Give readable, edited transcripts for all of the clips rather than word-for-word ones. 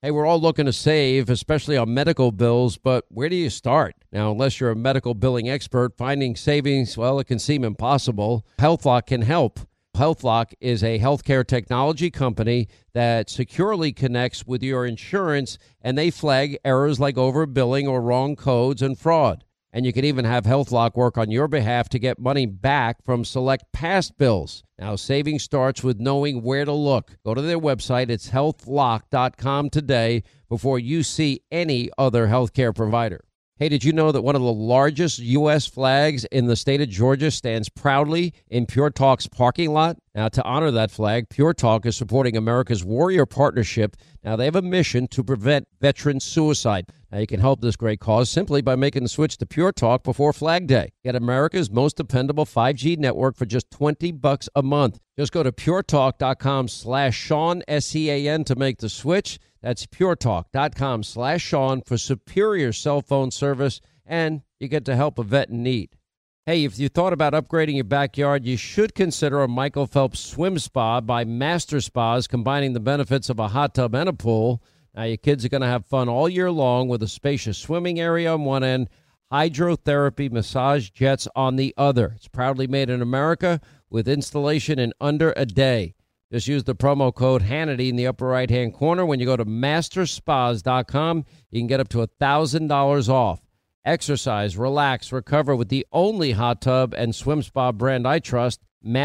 Hey, we're all looking to save, especially on medical bills, but where do you start? Now, unless you're a medical billing expert, finding savings, well, it can seem impossible. HealthLock can help. HealthLock is a healthcare technology company that securely connects with your insurance, and they flag errors like overbilling or wrong codes and fraud. And you can even have HealthLock work on your behalf to get money back from select past bills. Now, saving starts with knowing where to look. Go to their website. It's healthlock.com today before you see any other healthcare provider. Hey, did you know that one of the largest U.S. flags in the state of Georgia stands proudly in Pure Talk's parking lot? Now, to honor that flag, Pure Talk is supporting America's Warrior Partnership. Now, they have a mission to prevent veteran suicide. Now, you can help this great cause simply by making the switch to Pure Talk before Flag Day. Get America's most dependable 5G network for just $20 a month. Just go to puretalk.com/Sean, S-E-A-N, to make the switch. That's puretalk.com/Sean for superior cell phone service, and you get to help a vet in need. Hey, if you thought about upgrading your backyard, you should consider a Michael Phelps Swim Spa by Master Spas, combining the benefits of a hot tub and a pool. Now, your kids are going to have fun all year long with a spacious swimming area on one end, hydrotherapy massage jets on the other. It's proudly made in America with installation in under a day. Just use the promo code Hannity in the upper right-hand corner. When you go to masterspas.com, you can get up to $1,000 off. Exercise, relax, recover with the only hot tub and swim spa brand I trust,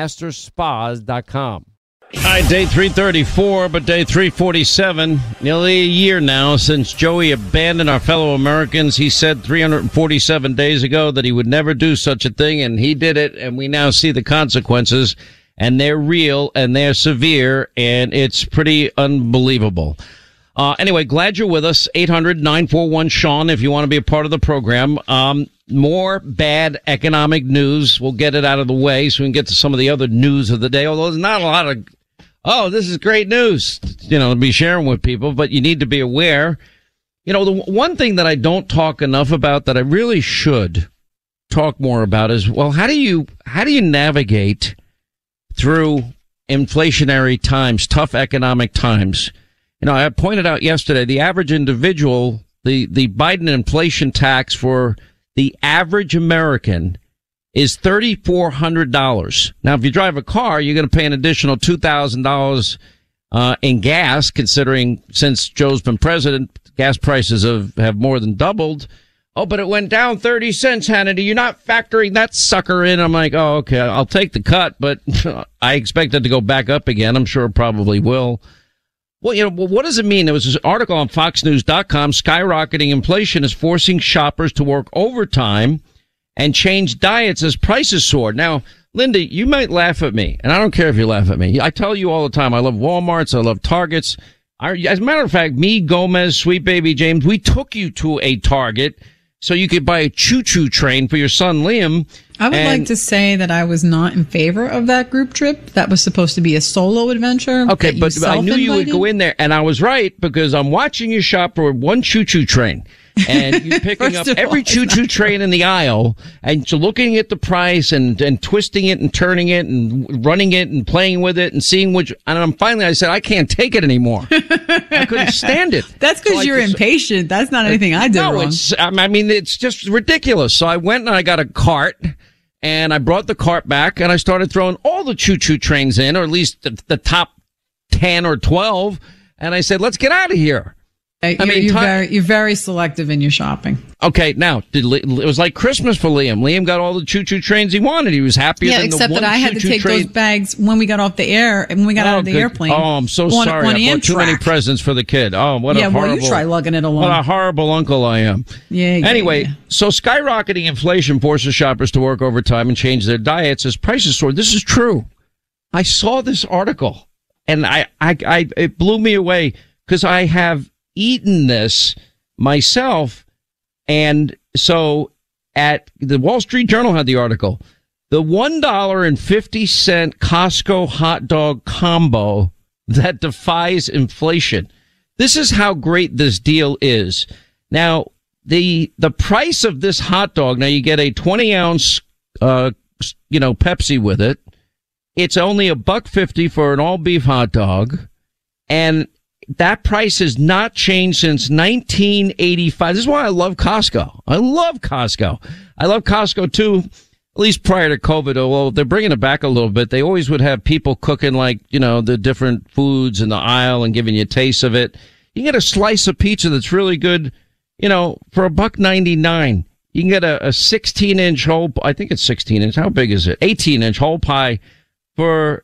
masterspas.com. All right, day 334, but day 347, nearly a year now since Joey abandoned our fellow Americans. He said 347 days ago that he would never do such a thing, and he did it, and we now see the consequences, and they're real, and they're severe, and it's pretty unbelievable. Anyway, glad you're with us. 800-941-SEAN if you want to be a part of the program. More bad economic news. We'll get it out of the way so we can get to some of the other news of the day, although there's not a lot of, this is great news, to be sharing with people, but you need to be aware. The one thing that I don't talk enough about that I really should talk more about is, well, how do you navigate through inflationary times, tough economic times? I pointed out yesterday, the average individual, the Biden inflation tax for the average American is $3,400. Now, if you drive a car, you're going to pay an additional $2,000 in gas, considering since Joe's been president, gas prices have more than doubled. Oh, but it went down 30 cents, Hannity. You're not factoring that sucker in. I'm like, oh, okay, I'll take the cut, but I expect it to go back up again. I'm sure it probably will. Well, what does it mean? There was this article on FoxNews.com. Skyrocketing inflation is forcing shoppers to work overtime and change diets as prices soar. Now, Linda, you might laugh at me, and I don't care if you laugh at me. I tell you all the time, I love Walmarts, I love Targets. As a matter of fact, me, Gomez, Sweet Baby James, we took you to a Target so you could buy a choo-choo train for your son, Liam. I would like to say that I was not in favor of that group trip. That was supposed to be a solo adventure. Okay, but I knew you would go in there, and I was right because I'm watching you shop for one choo-choo train. And you're picking up every choo-choo train in the aisle, and you're looking at the price and twisting it and turning it and running it and playing with it and seeing which. And I said, I can't take it anymore. I couldn't stand it. That's because you're impatient. That's not anything I did wrong. It's just ridiculous. So I went and I got a cart. And I brought the cart back, and I started throwing all the choo-choo trains in, or at least the top 10 or 12. And I said, let's get out of here. You're very selective in your shopping. Okay, now, it was like Christmas for Liam. Liam got all the choo-choo trains he wanted. He was happier than the one choo-choo train. Yeah, except that I had to take those bags when we got off the air, and when we got out of the airplane. Oh, I'm so sorry. I bought too many presents for the kid. Oh, what a horrible. Yeah, well, you try lugging it along. What a horrible uncle I am. Anyway, so skyrocketing inflation forces shoppers to work overtime and change their diets as prices soar. This is true. I saw this article, and it blew me away because I have eaten this myself. And so at the Wall Street Journal had the article, the $1.50 Costco hot dog combo that defies inflation. This is how great this deal is. Now, the price of this hot dog, now you get a 20-ounce, Pepsi with it. It's only $1.50 for an all beef hot dog. And that price has not changed since 1985. This is why I love Costco. I love Costco too, at least prior to COVID. Although they're bringing it back a little bit. They always would have people cooking like, the different foods in the aisle and giving you a taste of it. You can get a slice of pizza that's really good, for $1.99. You can get a 16-inch whole, I think it's 16 inch. How big is it? 18-inch whole pie for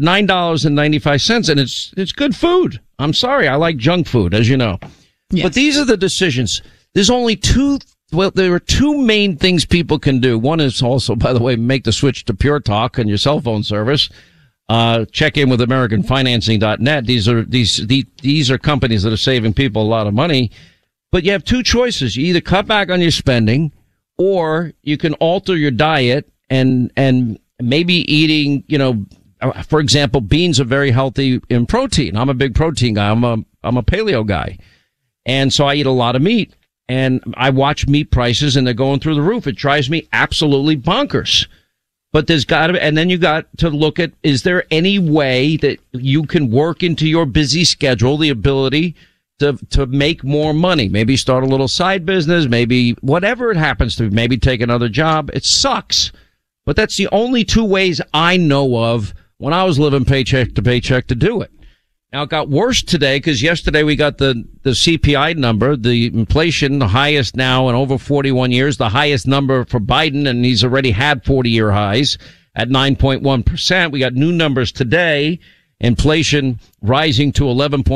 $9.95. And it's good food. I'm sorry. I like junk food, as you know. Yes. But these are the decisions. There's only there are two main things people can do. One is also, by the way, make the switch to Pure Talk on your cell phone service. Check in with AmericanFinancing.net. These are companies that are saving people a lot of money. But you have two choices. You either cut back on your spending, or you can alter your diet and maybe eating, for example, beans are very healthy in protein. I'm a big protein guy. I'm a paleo guy. And so I eat a lot of meat, and I watch meat prices and they're going through the roof. It drives me absolutely bonkers. But there's got to, and then you got to look at, is there any way that you can work into your busy schedule the ability to make more money? Maybe start a little side business, maybe whatever it happens to be, maybe take another job. It sucks. But that's the only two ways I know of when I was living paycheck to paycheck to do it. Now, it got worse today because yesterday we got the CPI number, the inflation, the highest now in over 41 years, the highest number for Biden, and he's already had 40-year highs at 9.1%. We got new numbers today. Inflation rising to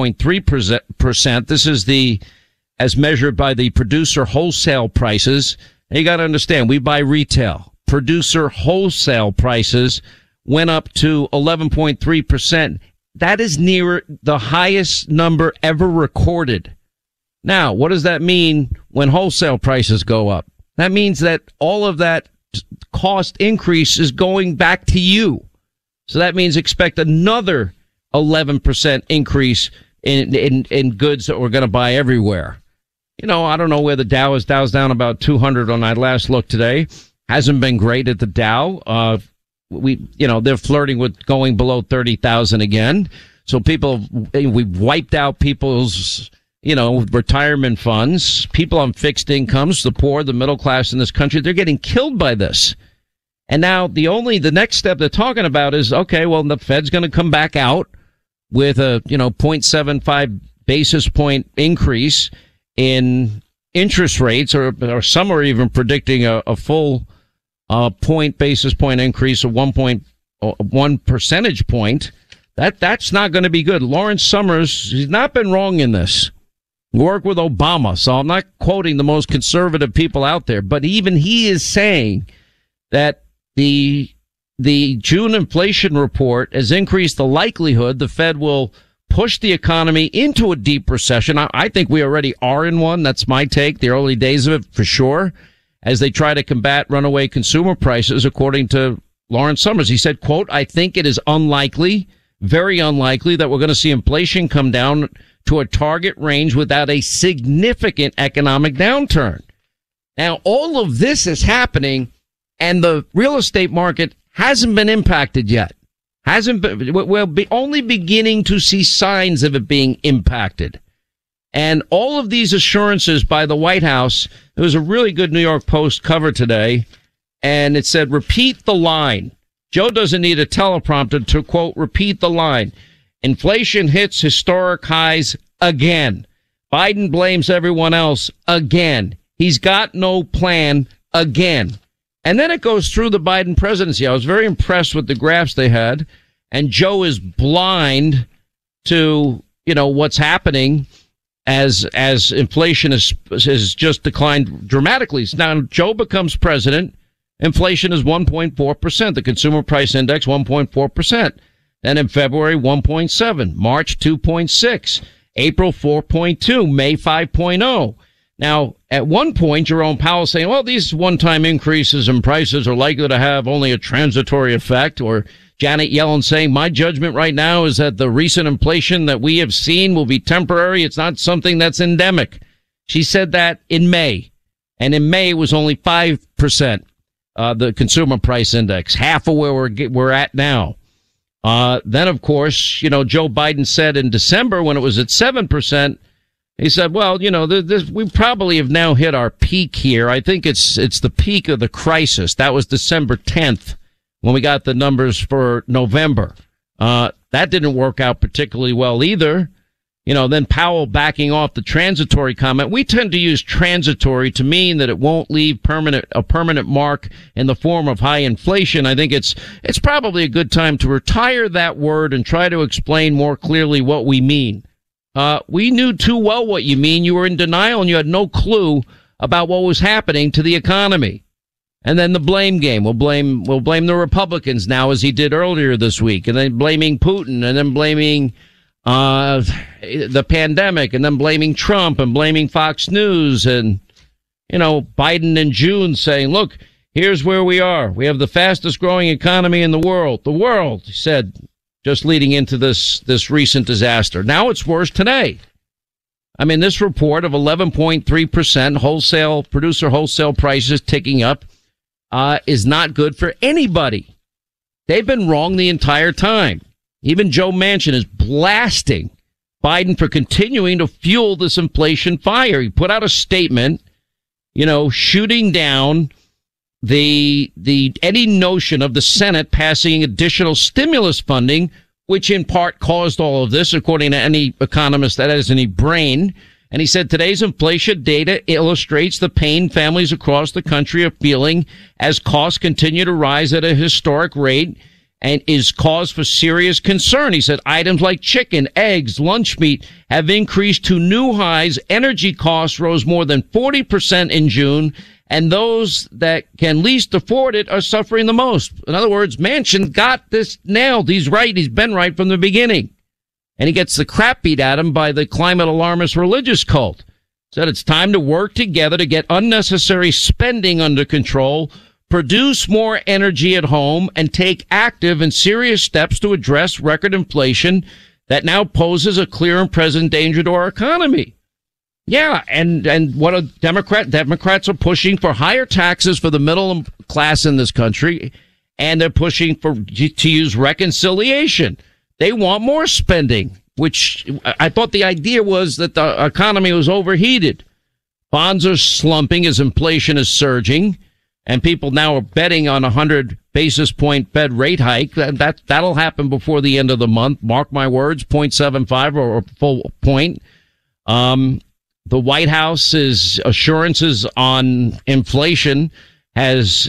11.3%. This is as measured by the producer wholesale prices. And you got to understand, we buy retail. Producer wholesale prices went up to 11.3%. That is near the highest number ever recorded. Now, what does that mean when wholesale prices go up? That means that all of that cost increase is going back to you. So that means expect another 11% increase in goods that we're going to buy everywhere. I don't know where the Dow is. Dow's down about 200 on that last look today. Hasn't been great at the Dow. They're flirting with going below 30,000 again. So we've wiped out people's, retirement funds, people on fixed incomes, the poor, the middle class in this country. They're getting killed by this. And now the next step they're talking about is, okay, well, the Fed's going to come back out with a, 0.75 basis point increase in interest rates, or some are even predicting a full basis point increase of 1 percentage point. That's not going to be good. Lawrence Summers, he's not been wrong in this. Work with Obama, so I'm not quoting the most conservative people out there, but even he is saying that the June inflation report has increased the likelihood the Fed will push the economy into a deep recession. I think we already are in one. That's my take. The early days of it, for sure, as they try to combat runaway consumer prices, according to Lawrence Summers. He said, quote, "I think it is unlikely, very unlikely, that we're going to see inflation come down to a target range without a significant economic downturn." Now, all of this is happening, and the real estate market hasn't been impacted yet. We're only beginning to see signs of it being impacted. And all of these assurances by the White House, there was a really good New York Post cover today, and it said, repeat the line. Joe doesn't need a teleprompter to, quote, repeat the line. Inflation hits historic highs again. Biden blames everyone else again. He's got no plan again. And then it goes through the Biden presidency. I was very impressed with the graphs they had. And Joe is blind to, what's happening as inflation has just declined dramatically. Now, Joe becomes president. Inflation is 1.4%. The consumer price index, 1.4%. Then in February, 1.7. March, 2.6. April, 4.2. May, 5.0. Now, at one point, Jerome Powell saying, well, these one-time increases in prices are likely to have only a transitory effect. Or Janet Yellen saying, my judgment right now is that the recent inflation that we have seen will be temporary. It's not something that's endemic. She said that in May. And in May, it was only 5%, the consumer price index, half of where we're at now. Then, of course, Joe Biden said in December when it was at 7%, he said, well, we probably have now hit our peak here. I think it's the peak of the crisis. That was December 10th when we got the numbers for November. That didn't work out particularly well either. Then Powell backing off the transitory comment. We tend to use transitory to mean that it won't leave a permanent mark in the form of high inflation. I think it's probably a good time to retire that word and try to explain more clearly what we mean. We knew too well what you mean. You were in denial and you had no clue about what was happening to the economy. And then the blame game. We'll blame the Republicans now, as he did earlier this week, and then blaming Putin, and then blaming the pandemic, and then blaming Trump, and blaming Fox News, and Biden in June saying, look, here's where we are. We have the fastest growing economy in the world. The world, he said, just leading into this recent disaster. Now it's worse today. I mean, this report of 11.3% producer wholesale prices ticking up is not good for anybody. They've been wrong the entire time. Even Joe Manchin is blasting Biden for continuing to fuel this inflation fire. He put out a statement, shooting down the any notion of the Senate passing additional stimulus funding, which in part caused all of this, according to any economist that has any brain. And he said today's inflation data illustrates the pain families across the country are feeling as costs continue to rise at a historic rate and is cause for serious concern. He said items like chicken, eggs, lunch meat have increased to new highs. Energy costs rose more than 40% in June, and those that can least afford it are suffering the most. In other words, Manchin got this nailed. He's right. He's been right from the beginning. And he gets the crap beat at him by the climate alarmist religious cult. Said it's time to work together to get unnecessary spending under control, produce more energy at home, and take active and serious steps to address record inflation that now poses a clear and present danger to our economy. Yeah, and what Democrats are pushing for higher taxes for the middle class in this country, and they're pushing to use reconciliation. They want more spending, which I thought the idea was that the economy was overheated. Bonds are slumping as inflation is surging, and people now are betting on a 100 basis point Fed rate hike. That'll happen before the end of the month. Mark my words, 0.75 or a full point. The White House's assurances on inflation has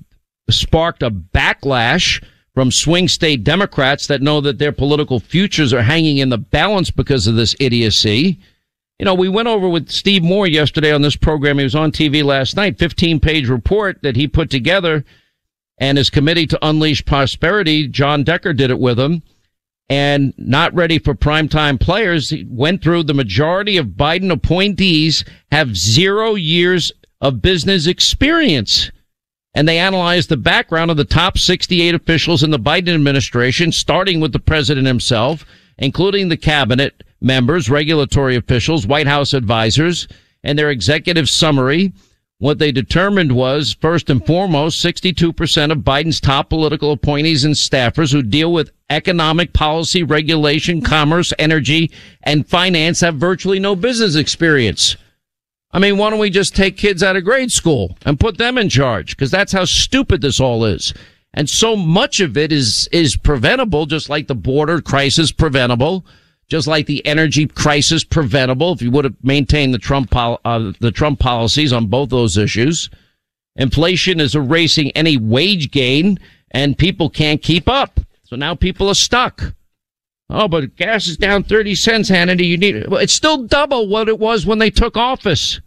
sparked a backlash from swing state Democrats that know that their political futures are hanging in the balance because of this idiocy. We went over with Steve Moore yesterday on this program. He was on TV last night, 15-page report that he put together, and his committee to unleash prosperity, John Decker, did it with him. And not ready for primetime players, he went through the majority of Biden appointees have 0 years of business experience. And they analyzed the background of the top 68 officials in the Biden administration, starting with the president himself, including the cabinet members, regulatory officials, White House advisors, and their executive summary. What they determined was, first and foremost, 62% of Biden's top political appointees and staffers who deal with economic policy, regulation, commerce, energy, and finance have virtually no business experience. I mean, why don't we just take kids out of grade school and put them in charge? Because that's how stupid this all is. And so much of it is preventable, just like the border crisis preventable, just like the energy crisis preventable, if you would have maintained the Trump policies on both those issues. Inflation is erasing any wage gain, and people can't keep up. So now people are stuck. Oh, but gas is down 30 cents, Hannity. You need it. Well, it's still double what it was when they took office.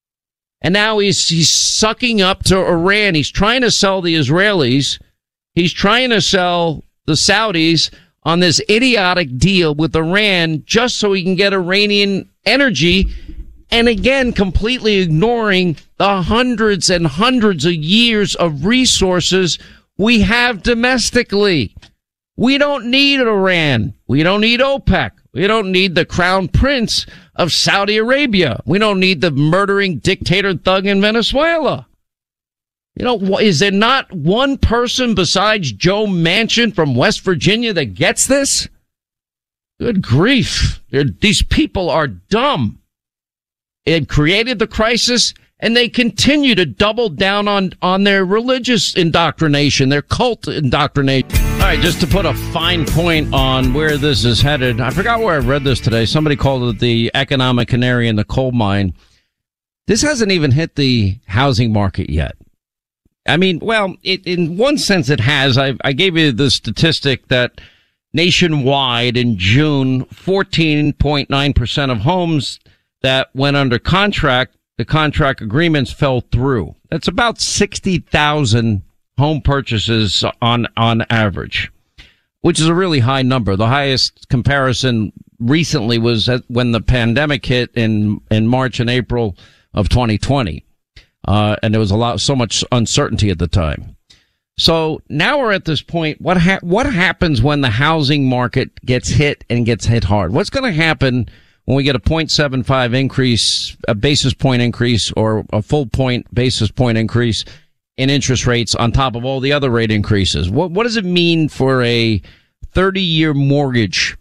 And now he's sucking up to Iran. He's trying to sell the Israelis. He's trying to sell the Saudis on this idiotic deal with Iran just so he can get Iranian energy. And again, completely ignoring the hundreds and hundreds of years of resources we have domestically. We don't need Iran. We don't need OPEC. We don't need the crown prince of Saudi Arabia. We don't need the murdering dictator thug in Venezuela. You know, is there not one person besides Joe Manchin from West Virginia that gets this? Good grief. These people are dumb. It created the crisis, and they continue to double down on their religious indoctrination, their cult indoctrination. All right, just to put a fine point on where this is headed, I forgot where I read this today. Somebody called it the economic canary in the coal mine. This hasn't even hit the housing market yet. I mean, well, in one sense it has. I gave you the statistic that nationwide in June, 14.9% of homes that went under contract, the contract agreements fell through. That's about 60,000 home purchases on average, which is a really high number. The highest comparison recently was when the pandemic hit in March and April of 2020. And there was so much uncertainty at the time. So now we're at this point. What happens when the housing market gets hit and gets hit hard? What's going to happen when we get a 0.75 increase, a basis point increase, or a full basis point increase in interest rates on top of all the other rate increases? What does it mean for a 30-year mortgage?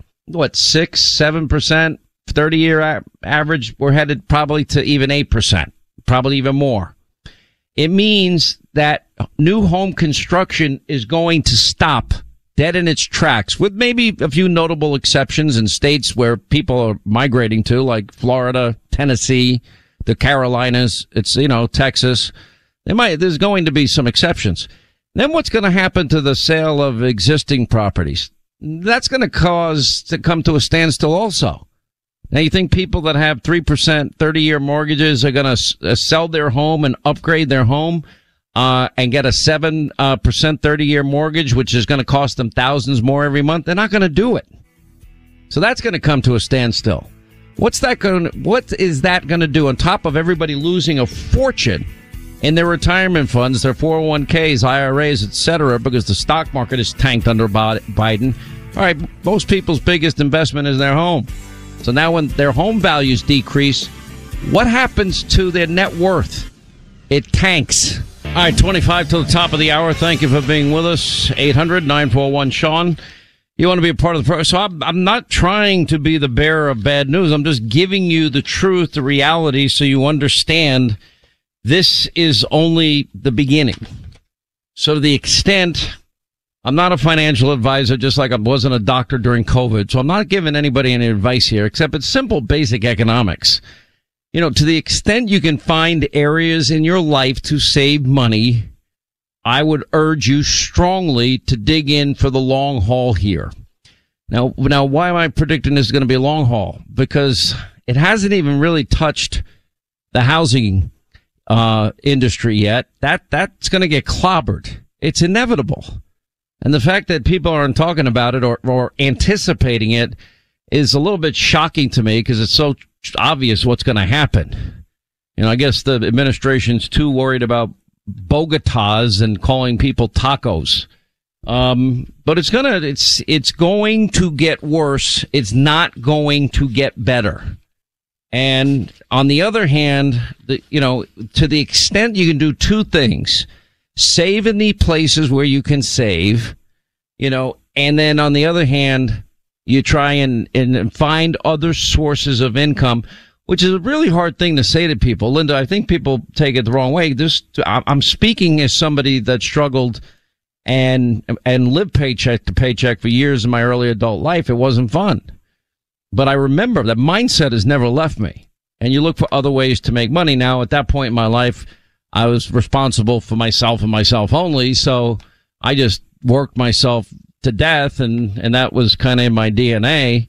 6-7%? 30-year average, we're headed probably to even 8%, probably even more. It means that new home construction is going to stop dead in its tracks, with maybe a few notable exceptions in states where people are migrating to, like Florida, Tennessee, the Carolinas, Texas. There's going to be some exceptions. Then what's going to happen to the sale of existing properties? That's going to cause to come to a standstill also. Now, you think people that have 3% 30-year mortgages are going to sell their home and upgrade their home and get a 7% 30-year mortgage, which is going to cost them thousands more every month? They're not going to do it. So that's going to come to a standstill. What is that going to do on top of everybody losing a fortune in their retirement funds, their 401ks, IRAs, etc., because the stock market is tanked under Biden? All right, most people's biggest investment is their home. So now when their home values decrease, what happens to their net worth? It tanks. All right, 25 to the top of the hour. Thank you for being with us. 800-941-SEAN. You want to be a part of the program. So I'm not trying to be the bearer of bad news. I'm just giving you the truth, the reality, so you understand this is only the beginning. So to the extent, I'm not a financial advisor, just like I wasn't a doctor during COVID. So I'm not giving anybody any advice here, except it's simple, basic economics. To the extent you can find areas in your life to save money, I would urge you strongly to dig in for the long haul here. Now, why am I predicting this is going to be a long haul? Because it hasn't even really touched the housing industry yet. That's going to get clobbered. It's inevitable. And the fact that people aren't talking about it or anticipating it is a little bit shocking to me, because it's so obvious what's going to happen. I guess the administration's too worried about Bogotas and calling people tacos. But it's going to get worse. It's not going to get better. And on the other hand, to the extent you can do two things: save in the places where you can save, and then on the other hand, you try and find other sources of income, which is a really hard thing to say to people. Linda, I think people take it the wrong way. I'm speaking as somebody that struggled and lived paycheck to paycheck for years in my early adult life. It wasn't fun. But I remember that mindset has never left me. And you look for other ways to make money. Now, at that point in my life, I was responsible for myself and myself only. So I just worked myself to death, and that was kind of in my DNA.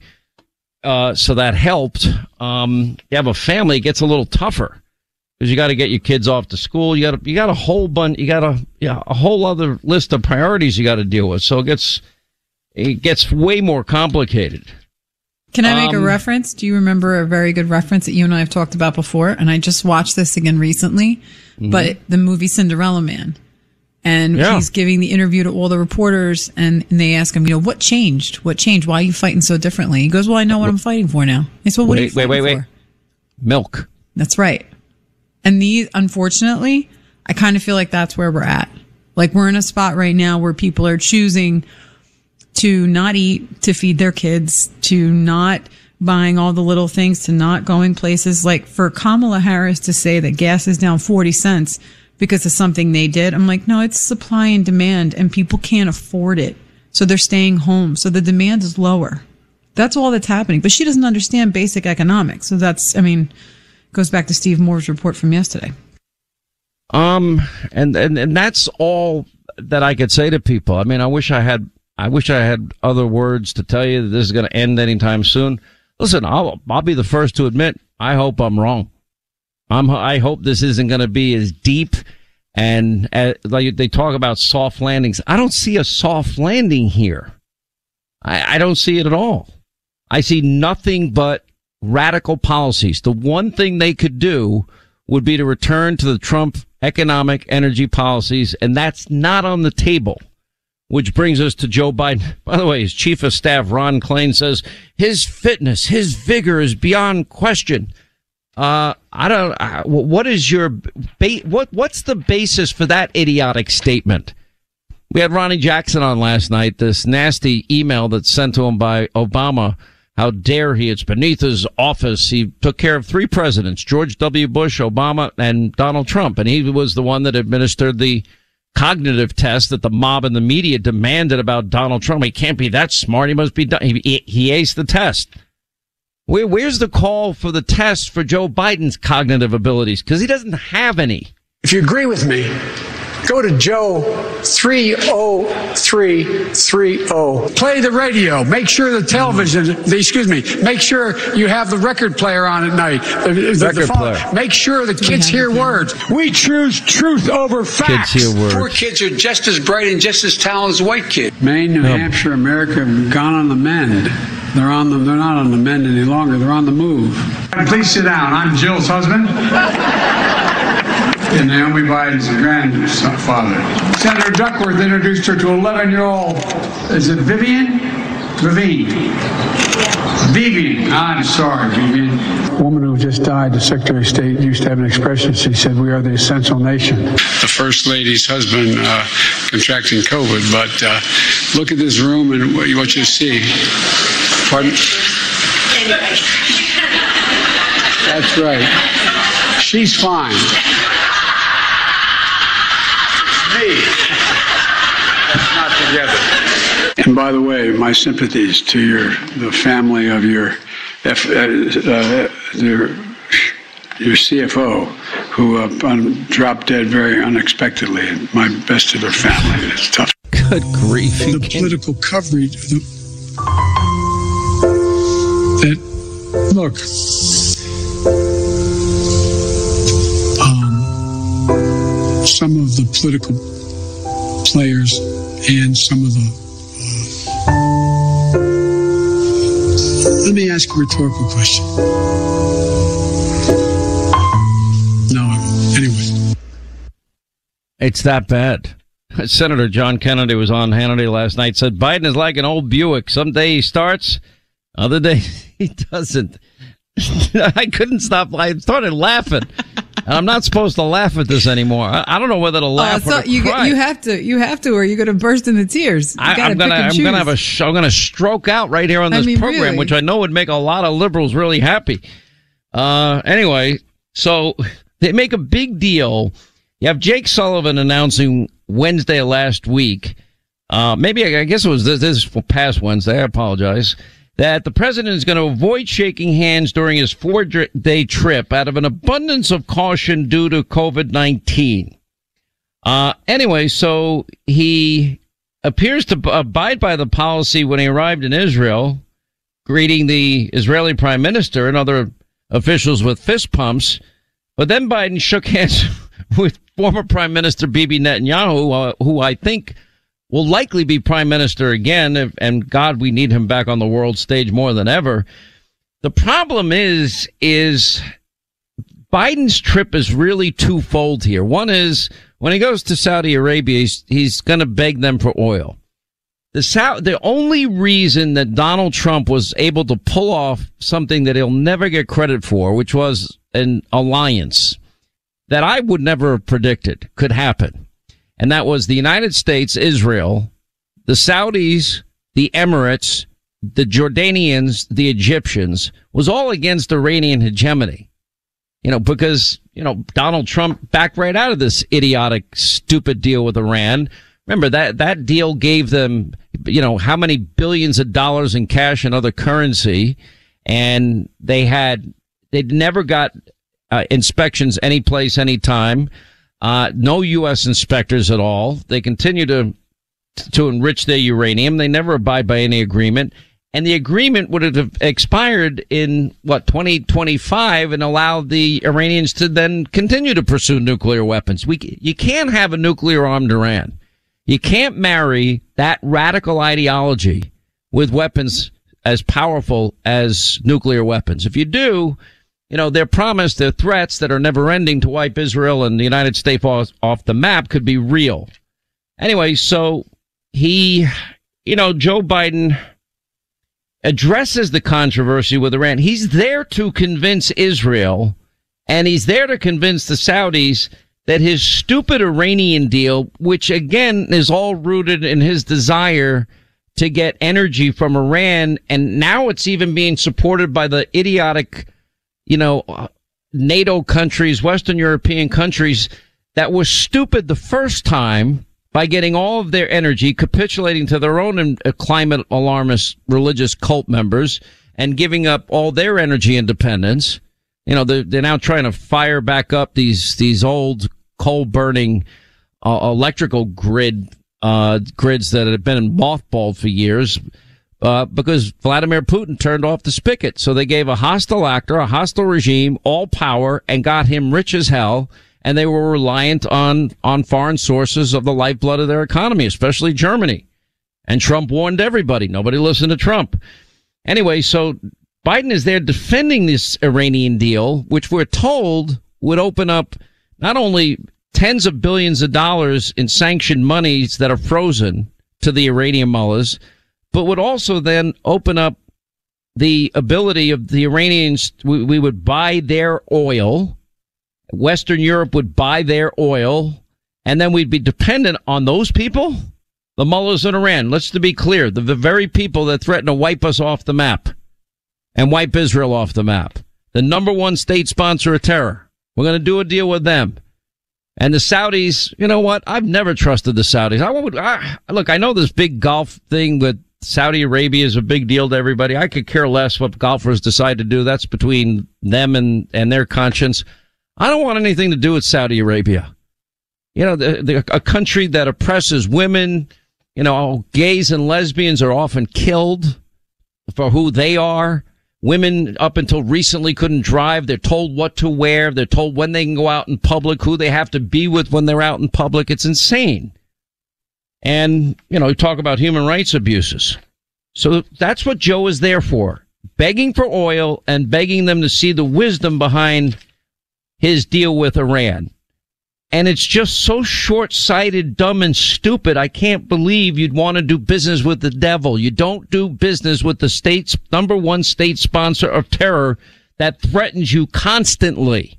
So that helped. You have a family, it gets a little tougher, because you got to get your kids off to school. You got a whole bunch, a whole other list of priorities you got to deal with. So it gets way more complicated. Can I make a reference? Do you remember a very good reference that you and I have talked about before? And I just watched this again recently, but the movie Cinderella Man. And he's giving the interview to all the reporters, and they ask him, what changed? What changed? Why are you fighting so differently? He goes, well, I know what I'm fighting for now. I said, well, what are you fighting for? Milk. That's right. And unfortunately, I kind of feel like that's where we're at. Like we're in a spot right now where people are choosing to not eat, to feed their kids, to not buying all the little things, to not going places. Like for Kamala Harris to say that gas is down 40 cents because of something they did, I'm like, no, it's supply and demand, and people can't afford it. So they're staying home. So the demand is lower. That's all that's happening. But she doesn't understand basic economics. So that's, goes back to Steve Moore's report from yesterday. And that's all that I could say to people. I mean, I wish I had other words to tell you that this is going to end anytime soon. Listen, I'll be the first to admit, I hope I'm wrong. I hope this isn't going to be as deep and like they talk about soft landings. I don't see a soft landing here. I don't see it at all. I see nothing but radical policies. The one thing they could do would be to return to the Trump economic energy policies, and that's not on the table. Which brings us to Joe Biden. By the way, his chief of staff, Ron Klain, says his fitness, his vigor is beyond question. What is your, what's the basis for that idiotic statement? We had Ronnie Jackson on last night, this nasty email that's sent to him by Obama. How dare he? It's beneath his office. He took care of 3 presidents, George W. Bush, Obama, and Donald Trump. And he was the one that administered the cognitive test that the mob and the media demanded about Donald Trump. He can't be that smart. He must be done. He aced the test. Where's the call for the test for Joe Biden's cognitive abilities? Because he doesn't have any. If you agree with me, go to Joe 30330. Play the radio. Make sure the television, make sure you have the record player on at night. The phone. Player. Make sure the kids hear words. We choose truth over facts. Kids hear words. Poor kids are just as bright and just as talented as white kids. Maine, New Hampshire, America have gone on the mend. They're not on the mend any longer. They're on the move. Please sit down. I'm Jill's husband. And Naomi Biden's grandfather. Senator Duckworth introduced her to 11-year-old, is it Vivian? Vivian. I'm sorry, Vivian. A woman who just died, the Secretary of State, used to have an expression. She said, "We are the essential nation." The First Lady's husband contracting COVID, but look at this room and what you see. Pardon? That's right. She's fine. That's not together. And by the way, my sympathies to the family of your CFO, who dropped dead very unexpectedly. And my best to their family. It's tough. Good grief! The political coverage that look. Some of the political players and some of the let me ask a rhetorical question. No, anyways. It's that bad. Senator John Kennedy was on Hannity last night, said Biden is like an old Buick. Some day he starts, other days he doesn't. I couldn't stop. I started laughing. And I'm not supposed to laugh at this anymore. I don't know whether to laugh or to cry. You have to, or you're going to burst into tears. I'm going to stroke out right here on this program, really. Which I know would make a lot of liberals really happy. Anyway, so they make a big deal. You have Jake Sullivan announcing Wednesday of last week. Maybe I guess it was this past Wednesday. I apologize. That the president is going to avoid shaking hands during his 4-day trip out of an abundance of caution due to COVID-19. Anyway, so he appears to abide by the policy when he arrived in Israel, greeting the Israeli prime minister and other officials with fist pumps. But then Biden shook hands with former Prime Minister Bibi Netanyahu, who I think will likely be prime minister again, and God, we need him back on the world stage more than ever. The problem is Biden's trip is really twofold here. One is when he goes to Saudi Arabia, he's going to beg them for oil. The only reason that Donald Trump was able to pull off something that he'll never get credit for, which was an alliance. that I would never have predicted could happen. And that was the United States, Israel, the Saudis, the Emirates, the Jordanians, the Egyptians, was all against Iranian hegemony. Because, Donald Trump backed right out of this idiotic, stupid deal with Iran. Remember, that deal gave them, how many billions of dollars in cash and other currency. And they'd never got inspections any place, anytime. No U.S. inspectors at all. They continue to enrich their uranium. They never abide by any agreement. And the agreement would have expired in 2025 and allowed the Iranians to then continue to pursue nuclear weapons. You can't have a nuclear armed Iran. You can't marry that radical ideology with weapons as powerful as nuclear weapons. If you do, their promise, their threats that are never ending to wipe Israel and the United States off the map could be real. Anyway, so Joe Biden addresses the controversy with Iran. He's there to convince Israel, and he's there to convince the Saudis that his stupid Iranian deal, which again is all rooted in his desire to get energy from Iran, and now it's even being supported by the idiotic, NATO countries, Western European countries that was stupid the first time by getting all of their energy, capitulating to their own climate alarmist religious cult members and giving up all their energy independence. They're now trying to fire back up these old coal burning electrical grids that have been mothballed for years because Vladimir Putin turned off the spigot. So they gave a hostile actor, a hostile regime, all power and got him rich as hell. And they were reliant on foreign sources of the lifeblood of their economy, especially Germany. And Trump warned everybody. Nobody listened to Trump. Anyway, so Biden is there defending this Iranian deal, which we're told would open up not only tens of billions of dollars in sanctioned monies that are frozen to the Iranian mullahs, but would also then open up the ability of the Iranians. We would buy their oil. Western Europe would buy their oil, and then we'd be dependent on those people, the mullahs in Iran. Let's be clear, the very people that threaten to wipe us off the map and wipe Israel off the map. The number one state sponsor of terror. We're going to do a deal with them. And the Saudis, you know what? I've never trusted the Saudis. Look, I know this big golf thing with Saudi Arabia is a big deal to everybody. I could care less what golfers decide to do. That's between them and their conscience. I don't want anything to do with Saudi Arabia. A country that oppresses women, gays and lesbians are often killed for who they are. Women up until recently couldn't drive. They're told what to wear. They're told when they can go out in public, who they have to be with when they're out in public. It's insane. And, talk about human rights abuses. So that's what Joe is there for, begging for oil and begging them to see the wisdom behind his deal with Iran. And it's just so short-sighted, dumb, and stupid. I can't believe you'd want to do business with the devil. You don't do business with the state's number one state sponsor of terror that threatens you constantly.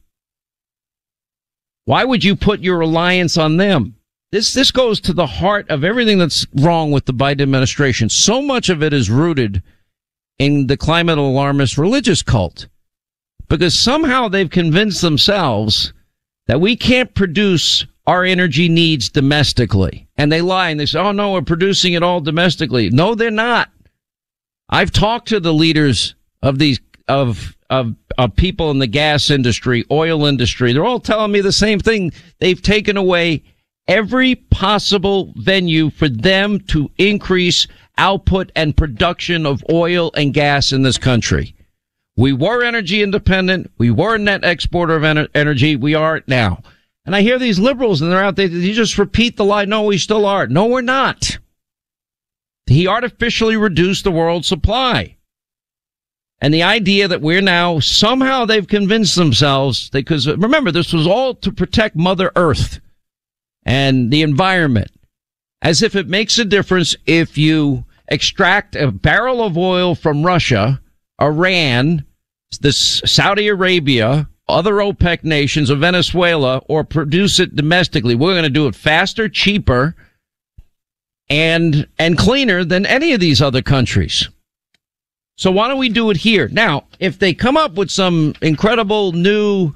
Why would you put your reliance on them? This goes to the heart of everything that's wrong with the Biden administration. So much of it is rooted in the climate alarmist religious cult, because somehow they've convinced themselves that we can't produce our energy needs domestically. And they lie and they say, oh no, we're producing it all domestically. No, they're not. I've talked to the leaders of these, of people in the gas industry, oil industry. They're all telling me the same thing. They've taken away every possible venue for them to increase output and production of oil and gas in this country. We were energy independent. We were a net exporter of energy. We are now. And I hear these liberals and they're out there. You just repeat the lie. No, we still are. No, we're not. He artificially reduced the world supply. And the idea that we're now, somehow they've convinced themselves, because remember, this was all to protect Mother Earth and the environment, as if it makes a difference if you extract a barrel of oil from Russia, Iran, this Saudi Arabia, other OPEC nations or Venezuela or produce it domestically. We're going to do it faster, cheaper, and cleaner than any of these other countries. So why don't we do it here? Now, if they come up with some incredible new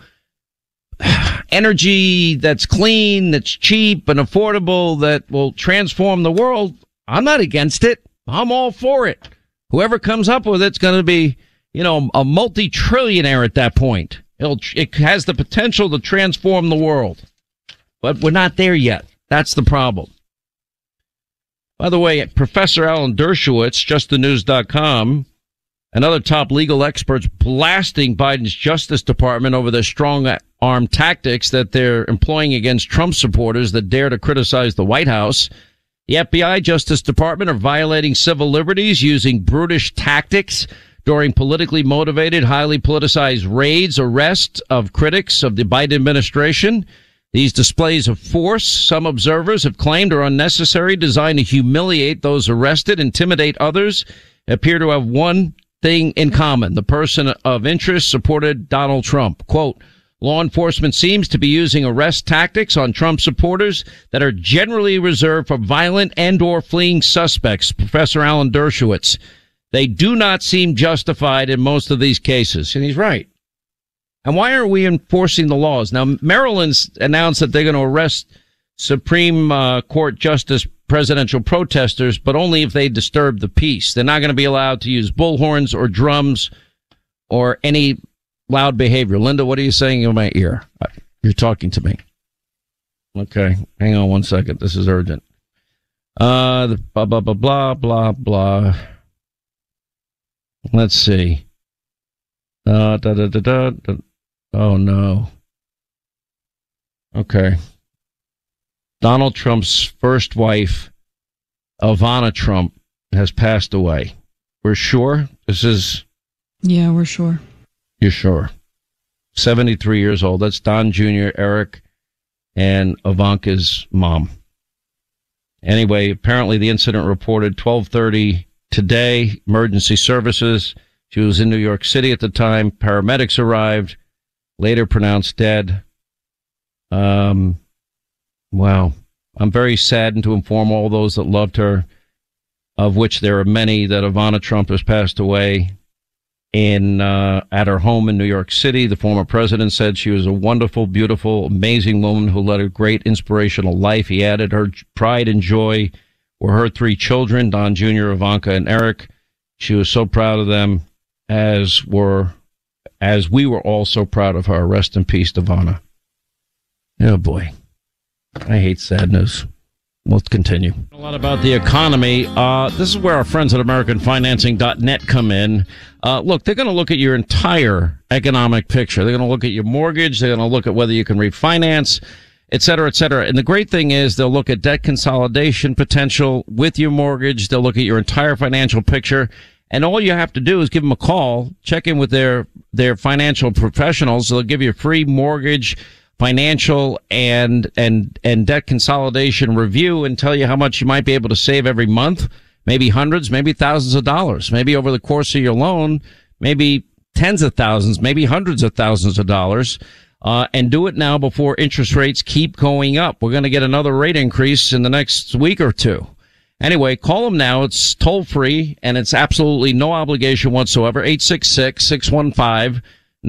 energy that's clean, that's cheap and affordable, that will transform the world, I'm not against it. I'm all for it. Whoever comes up with it's going to be, a multi-trillionaire at that point. It has the potential to transform the world. But we're not there yet. That's the problem. By the way, Professor Alan Dershowitz, justthenews.com, and other top legal experts blasting Biden's Justice Department over their strong-arm tactics that they're employing against Trump supporters that dare to criticize the White House. The FBI, Justice Department are violating civil liberties using brutish tactics during politically motivated, highly politicized raids, arrests of critics of the Biden administration. These displays of force, some observers have claimed, are unnecessary, designed to humiliate those arrested, intimidate others, appear to have one thing in common. The person of interest supported Donald Trump. Quote, law enforcement seems to be using arrest tactics on Trump supporters that are generally reserved for violent and or fleeing suspects. Professor Alan Dershowitz. They do not seem justified in most of these cases. And he's right. And why aren't we enforcing the laws? Now, Maryland's announced that they're going to arrest Supreme Court Justice presidential protesters, but only if they disturb the peace. They're not going to be allowed to use bullhorns or drums or any loud behavior. Linda, what are you saying in my ear? You're talking to me. Okay, hang on one second. This is urgent. Blah, blah, blah, blah, blah, blah. Let's see. Oh, no. Okay. Donald Trump's first wife, Ivana Trump, has passed away. We're sure? This is... Yeah, we're sure. You're sure? 73 years old. That's Don Jr., Eric, and Ivanka's mom. Anyway, apparently the incident reported 12:30 today. Emergency services. She was in New York City at the time. Paramedics arrived. Later pronounced dead. Wow. I'm very saddened to inform all those that loved her, of which there are many, that Ivana Trump has passed away at her home in New York City. The former president said she was a wonderful, beautiful, amazing woman who led a great, inspirational life. He added her pride and joy were her three children, Don Jr., Ivanka, and Eric. She was so proud of them, as we were all so proud of her. Rest in peace, Ivana. Oh, boy. I hate sad news. Let's continue. A lot about the economy. This is where our friends at AmericanFinancing.net come in. Look, they're going to look at your entire economic picture. They're going to look at your mortgage. They're going to look at whether you can refinance, et cetera, et cetera. And the great thing is they'll look at debt consolidation potential with your mortgage. They'll look at your entire financial picture. And all you have to do is give them a call, check in with their financial professionals. They'll give you a free mortgage, financial, and debt consolidation review and tell you how much you might be able to save every month, maybe hundreds, maybe thousands of dollars, maybe over the course of your loan, maybe tens of thousands, maybe hundreds of thousands of dollars. And do it now before interest rates keep going up. We're going to get another rate increase in the next week or two. Anyway, call them now. It's toll free and it's absolutely no obligation whatsoever. 866-615-9200.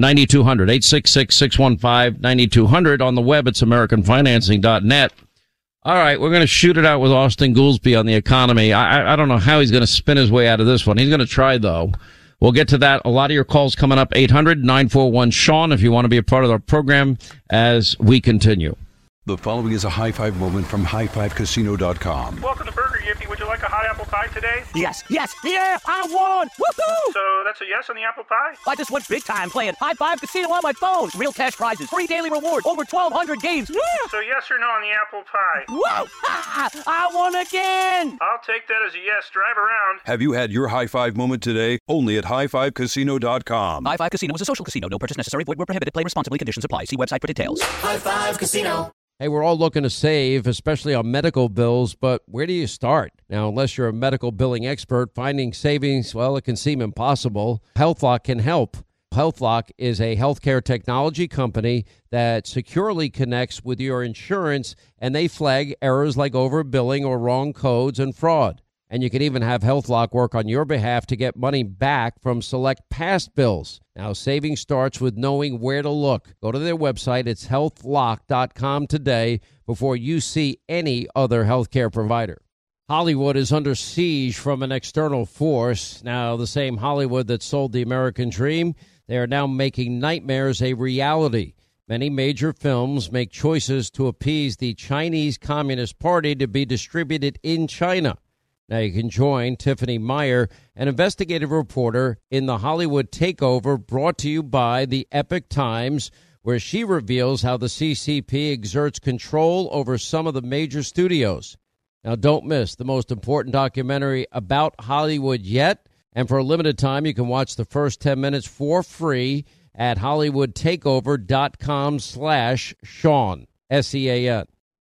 866-615-9200. On the web, it's AmericanFinancing.net. All right, we're going to shoot it out with Austin Goolsbee on the economy. I don't know how he's going to spin his way out of this one. He's going to try, though. We'll get to that. A lot of your calls coming up. 800-941-SEAN if you want to be a part of our program as we continue. The following is a high five moment from highfivecasino.com. Welcome to Burger Yippee. Would you like a hot apple pie today? Yes, yes, yeah, I won! Woohoo! So that's a yes on the apple pie? I just went big time playing High Five Casino on my phone. Real cash prizes, free daily rewards, over 1,200 games. Yeah! So yes or no on the apple pie? Whoa! I won again! I'll take that as a yes. Drive around. Have you had your high five moment today? Only at highfivecasino.com. High Five Casino is a social casino. No purchase necessary. Void where prohibited. Play responsibly. Conditions apply. See website for details. High Five Casino. Hey, we're all looking to save, especially on medical bills, but where do you start? Now, unless you're a medical billing expert, finding savings, well, it can seem impossible. HealthLock can help. HealthLock is a healthcare technology company that securely connects with your insurance, and they flag errors like overbilling or wrong codes and fraud. And you can even have HealthLock work on your behalf to get money back from select past bills. Now, saving starts with knowing where to look. Go to their website. It's healthlock.com today before you see any other healthcare provider. Hollywood is under siege from an external force. Now, the same Hollywood that sold the American dream, they are now making nightmares a reality. Many major films make choices to appease the Chinese Communist Party to be distributed in China. Now you can join Tiffany Meyer, an investigative reporter in the Hollywood Takeover, brought to you by the Epoch Times, where she reveals how the CCP exerts control over some of the major studios. Now don't miss the most important documentary about Hollywood yet, and for a limited time you can watch the first 10 minutes for free at HollywoodTakeover.com/Sean, SEAN.